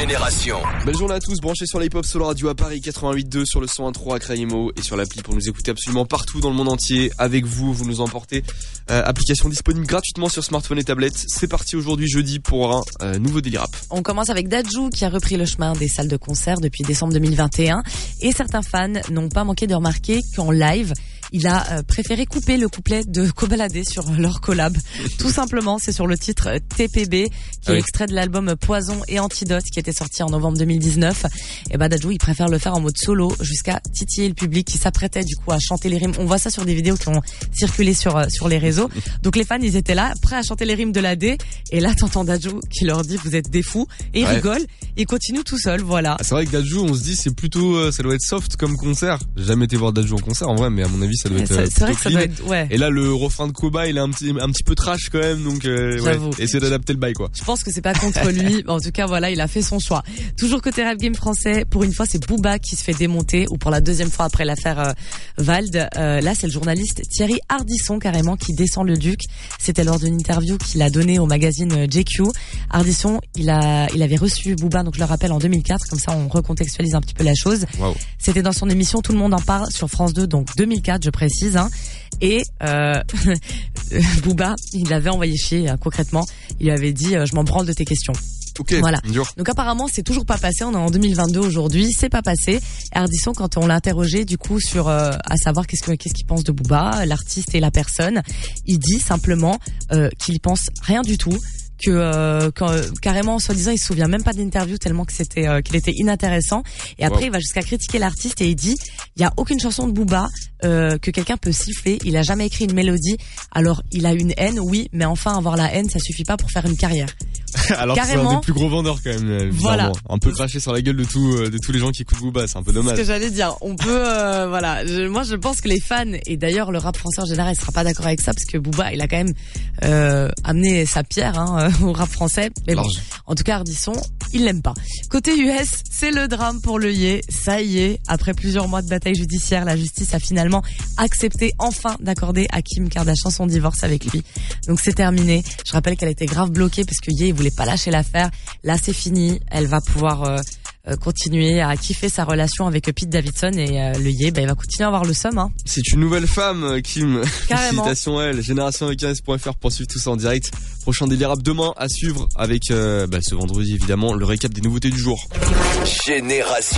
Génération. Belle journée à tous, branchez sur l'hip-hop solo radio à Paris 88.2 sur le 101.3 à Crayemo et sur l'appli pour nous écouter absolument partout dans le monde entier. Avec vous nous emportez. Application disponible gratuitement sur smartphone et tablette. C'est parti aujourd'hui jeudi pour un nouveau Daily Rap. On commence avec Dadju qui a repris le chemin des salles de concert depuis décembre 2021 et certains fans n'ont pas manqué de remarquer qu'en live, il a préféré couper le couplet de Kobalade sur leur collab. Tout simplement, c'est sur le titre TPB, qui est extrait de l'album Poison et Antidote, qui était sorti en novembre 2019. Et Dadju, il préfère le faire en mode solo, jusqu'à titiller le public qui s'apprêtait du coup à chanter les rimes. On voit ça sur des vidéos qui ont circulé sur les réseaux. Donc les fans, ils étaient là, prêts à chanter les rimes de l'AD. Et là, t'entends Dadju qui leur dit, vous êtes des fous. Et il rigole, il continue tout seul, voilà. C'est vrai que Dadju, on se dit, c'est plutôt, ça doit être soft comme concert. J'ai jamais été voir Dadju en concert, en vrai, mais à mon avis, ça doit être c'est vrai que ça doit être, ouais. Et là le refrain de Koba il est un petit peu trash quand même, donc essayer d'adapter le bail quoi. Je pense que c'est pas contre lui, en tout cas voilà, il a fait son choix. Toujours côté rap game français, pour une fois c'est Booba qui se fait démonter, ou pour la deuxième fois après l'affaire Vald. Là c'est le journaliste Thierry Ardisson carrément qui descend le Duc. C'était lors d'une interview qu'il a donnée au magazine JQ. Ardisson il avait reçu Booba, donc je le rappelle, en 2004, comme ça on recontextualise un petit peu la chose. Wow. C'était dans son émission Tout le monde en parle sur France 2, donc 2004 je précise. Et Booba, il l'avait envoyé chier concrètement. Il lui avait dit je m'en branle de tes questions. Okay, voilà. dur. Donc apparemment c'est toujours pas passé. On est en 2022 aujourd'hui, c'est pas passé. Et Ardisson, quand on l'a interrogé du coup sur à savoir qu'est-ce qu'il pense de Booba, l'artiste et la personne, il dit simplement qu'il pense rien du tout. Carrément, soi-disant, il se souvient même pas d'interview tellement que qu'il était inintéressant. Et après, il va jusqu'à critiquer l'artiste et il dit, il y a aucune chanson de Booba que quelqu'un peut siffler. Il a jamais écrit une mélodie. Alors, il a une haine, oui, mais enfin, avoir la haine, ça suffit pas pour faire une carrière. Alors que c'est un des plus gros vendeurs quand même. Voilà. Un peu craché sur la gueule de tous les gens qui écoutent Booba, c'est un peu dommage. C'est ce que j'allais dire. On peut, voilà. Moi, je pense que les fans, et d'ailleurs le rap français en général, il sera pas d'accord avec ça parce que Booba, il a quand même amené sa pierre au rap français. Mais bon, en tout cas, Ardisson, il l'aime pas. Côté US, c'est le drame pour le Ye. Ça y est, après plusieurs mois de bataille judiciaire, la justice a finalement accepté enfin d'accorder à Kim Kardashian son divorce avec lui. Donc c'est terminé. Je rappelle qu'elle était grave bloquée parce que Ye, il voulait pas lâcher l'affaire. Là, c'est fini. Elle va pouvoir continuer à kiffer sa relation avec Pete Davidson et le Ye, il va continuer à avoir le seum. C'est une nouvelle femme, Kim. Carrément. Félicitations à elle. Génération avec 15.fr pour suivre tout ça en direct. Prochain Daily Rap demain à suivre avec ce vendredi évidemment le récap des nouveautés du jour. Génération.